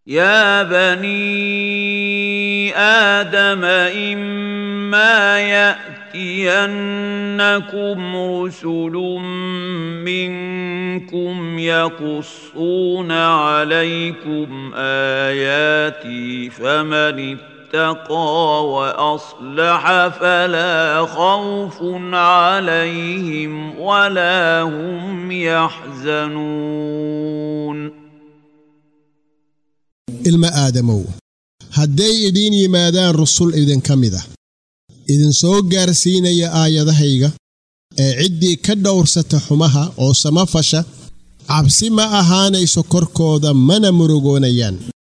يا بني آدم إما يأتينكم رسل منكم يقصون عليكم آياتي فمن اتقى وأصلح فلا خوف عليهم ولا هم يحزنون. ilma aadamow hadday idin yimaadaan rusul idin ka mid ah idin soo gaarsiinaya aayadahayga ee ciddii ka dhowrsata xumaha oo samafasha cabsi ma ahaanayso korkooda mana murugoonayaan.